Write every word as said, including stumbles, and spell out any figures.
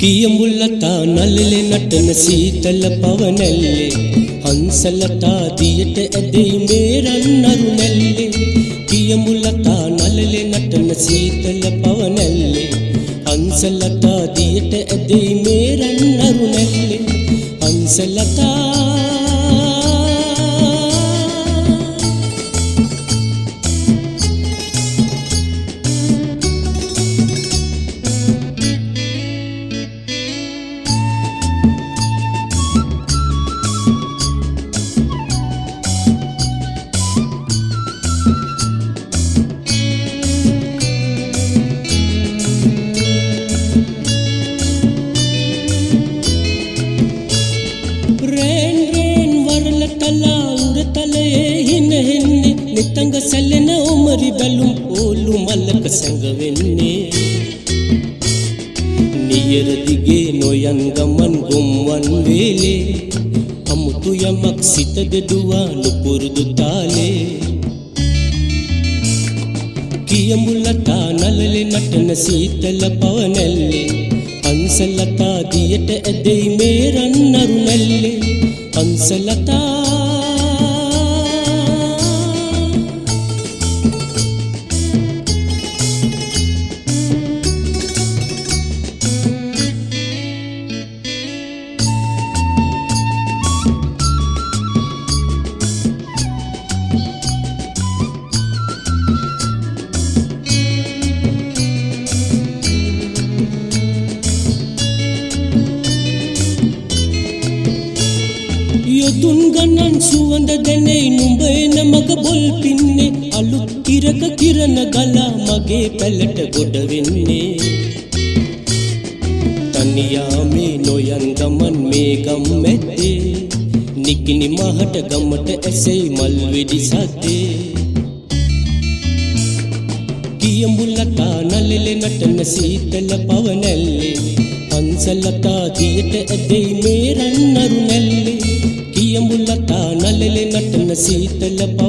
පියඹුල්ලතා නළලේ නටන සීතල පවනැල්ලේ හංසලතා දියට ඇදෙයි මේ රන්නරු නැල්ලේ පියඹුල්ලතා නළලේ නටන සීතල පවනැල්ලේ හංසලතා දියට ඇදෙයි මේ රන්නරු නැල්ලේ හංසලතා නිතංග සැලෙන උමරි බැලුම් ඕලු මල්ලක සැඟවෙන්නේ නියර දිගේ නොයන් ගමන් ගොම්වන් වේලේ අමුතු යමක් සිත දෙදුවා නුපුරුදු තාලේ පියඹුල්ලතා නළලේ නටන සීතල පවනැල්ලේ හංසලතා දියට ඇදෙයි මේ රන්නරු නැල්ලේ හංසලතා යොදුන් ගණන් සුවඳ දැනෙයි නුඹ එන මග බොල් පින්නේ අලුත් කිරක කිරණ ගලා මගේ පැලට ගොඩ වෙන්නේ තනියාමේ නොයන් ගමන් මේ ගම් මැද්දේ නිකිනි මහට ගමට ඇසෙයි මල් වෙඩි සද්දේ පියඹුල්ලතා නළලේ නටන සීතල පවනැල්ලේ හංසලතා දියට ඇදෙයි මේ රන්නරු නැල්ලේ පියඹුල්ලතා නළලේ නටන සීතල